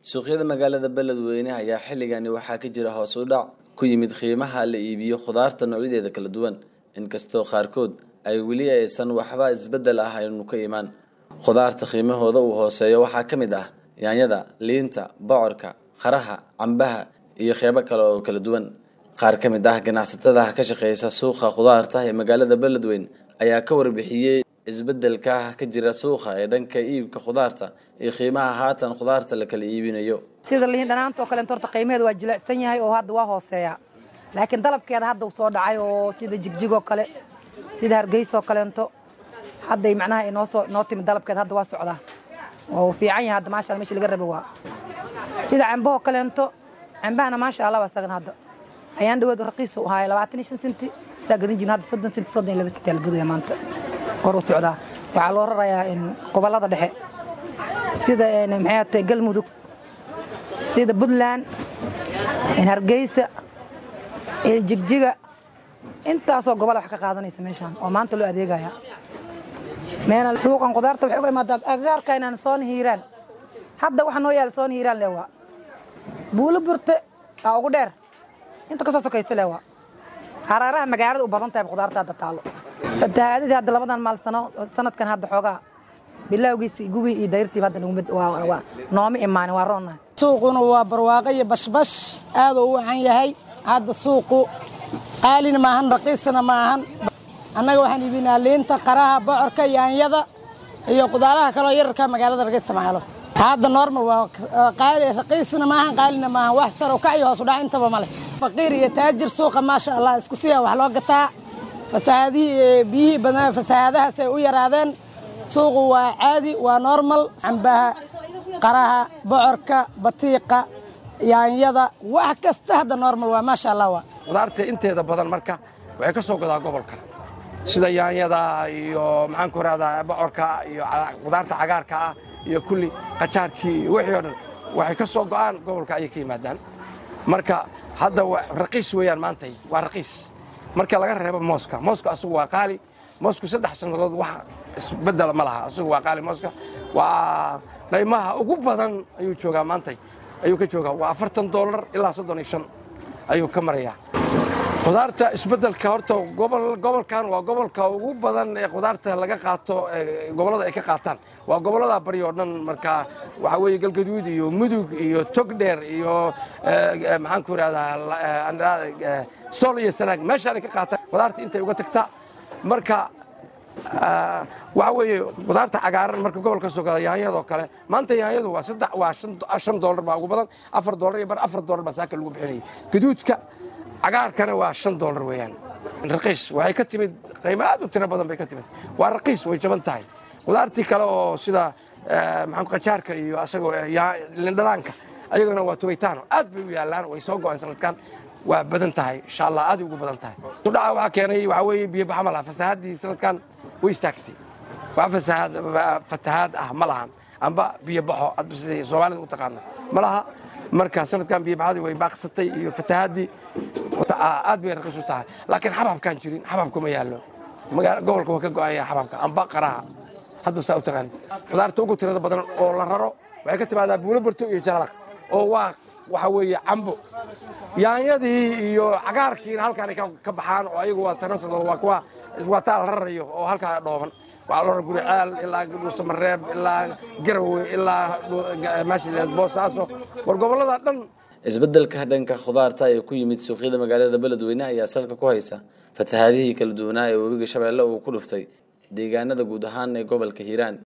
suuqyada magaalada Beledweyne ayaa xilligani waxaa ka jira hoos u dhac ku yimid qiimaha la iibiyo khudaarta noocyadeeda kala duwan inkastoo qaarkood ay weli aysan waxba isbedel ah aynu ka iman khudaarta qiimahooda uu hooseeyo waxaa ka mid ah yaanyada liinta bocorka qaraha cambaha iyo qeybo kale oo kala duwan qaar ka mid ah ganacsatada ka shaqeeya suuqa khudaarta ee magaalada Beledweyne ayaa ka warbixiyay isbedelka ka jira suuqa ee dhanka iibka khudaarta iyo qiimaha haatan khudaarta la kala iibinayo sida liin dhanaanta oo kale inta qiimaheedu waa jilicsan yahay oo hadda waa hooseeya laakiin dalabkeeda hadda soo dhacay oo sida jigjig oo kale sida hargeysa oo kale inta hadda macnaha inoo timi dalabkeeda hadda waa socdaa oo fiican yahay hadda maasha Allah meeshii laga rabo waa sida cambo oo kale inta cambahana maasha Allah waa sagan hadda ayaan dhawaad raqiis u ahay 25 senti saagadin jin hadda 30 senti 32 senti la gaday maanta kor u socdaa waxa loo rarayaa in gobolada dhexe sida maxay tahay galmudug sida Puntland in hargeysa ee jigjiga intaasoo gobol wax ka qaadanaysa meeshan oo maanta loo adeegaya meel suuqan khudaarta waxay uga imaadaa agaarka inaan soo hiiraan hadda waxa noo yaal soo hiiraan leewa buulo burte aa ugu dheer inta ka soo sokaysa leewa hararaha magaalada u badan tahay khudaarta hadda taalo fatahaadii hadda labadan maal sanadkan hadda xoogaa bilowgiisii gubi iyo dayrtii hadda nagu mid waa noomi imaan waa roona suuquna waa barwaaqo iyo bashbash aad uu wacan yahay hadda suuqu qaalina maahan raqiisna maahan annaga waxaan iibinaa liinta qaraha bocorka yaanyada iyo qudaaraha kale oo yararka magaalada laga isticmaalo hadda normal waa qaali raqiisna maahan qaalina maahan wax sar oo kaciyo hoos u dhac intaba male faqiir iyo taajir suuqa maasha Allah isku siya wax loo gataa fasaadii bihi badan fasaadahaas ay u yaraadeen suuqu waa caadi waa normal cambaha qaraha bocorka batiiqa yaanyada wax kasta hadda normal waa maasha Allah waa qudaarta inteeda badan marka waxay ka soo godaa gobolka sida yaanyada iyo maxaan ku raadaa bocorka iyo qudaarta cagaarka ah iyo kulli qajaarkii wixii oo dhan waxay ka soo go'aan gobolka ay ka yimaadaan marka hadda raqiis weeyaan maanta waa raqiis marka laga reebo mooska asugu waa qaali moosku 3 sanadood wax isbedel ma laha asugu waa qaali mooska waa qiimaha ugu badan ayuu joogaa maanta ayuu ka joogaa waa $40 ilaa 35 ayuu ka marayaa qudaarta isbedelka horta gobolkan waa gobolka ugu badan ee qudaarta laga qaato gobolada ay ka qaataan waa gobolada bari oo dhan marka waxa weeye galgaduud iyo mudug iyo togdheer iyo maxaan ku raadaa sool iyo sanaag meesha ay ka qaataan qudaarta intay uga tagtaa marka waxa weeye qudaarta cagaaran marka gobolka soo gada yaanyada oo kale maanta yaanyadu waa $5 baa ugu badan $4 iyo $4 baa saaka lagu bixinay gaduudka cagaarkana waa $5 weeyaan raqiis waxay ka timid qiimo aad u tiro badan bay ka timid waa raqiis way jaban tahay qudaartii kale oo sida maxaan qajaarka iyo asagoo lindhanaanka ayagana waa tubeytaan aad bay u yaalaan way soo go'an sanadkan waa badan tahay insha Allah aad ugu badan tahay sudhaca waxa keenay waxa weeye biyo baxmal fasahaadii sanadkan way istaagtay waa fatahaad ah malahan amba biyo baxo aad sidii Soomaalidu u taqaan malaha marka sanadkan biyo baxadii way baaqsatay iyo fatahaadii aad bay raqiis u tahay laakiin xababkan jirin xababku ma yaalo gobolka waa ka go'aya xababka amba qaraha hadda saa u taqaan qudaarta ugu tirada badan oo la raro waxay ka timaadaa buulo burto iyo jalaq oo waxa weeye cambo yaanyadii iyo cagaarkiina halkaan ay ka baxaan oo ayagu waa taransado waa taa la rarayo oo halkaa dhooban waa loo guri aal ilaa Samareeb ilaa Garowe ilaa maashii Boosaaso war gobolada dhan isbedelka dhanka khudaarta ee ku yimid suuqyada magaalada Beledweyne ayaa salka ku haysa fatahaadihii kala duwanaa ee webiga Shabeelle uu ku dhuftay deegaanada guud ahaan ee gobolka Hiiraan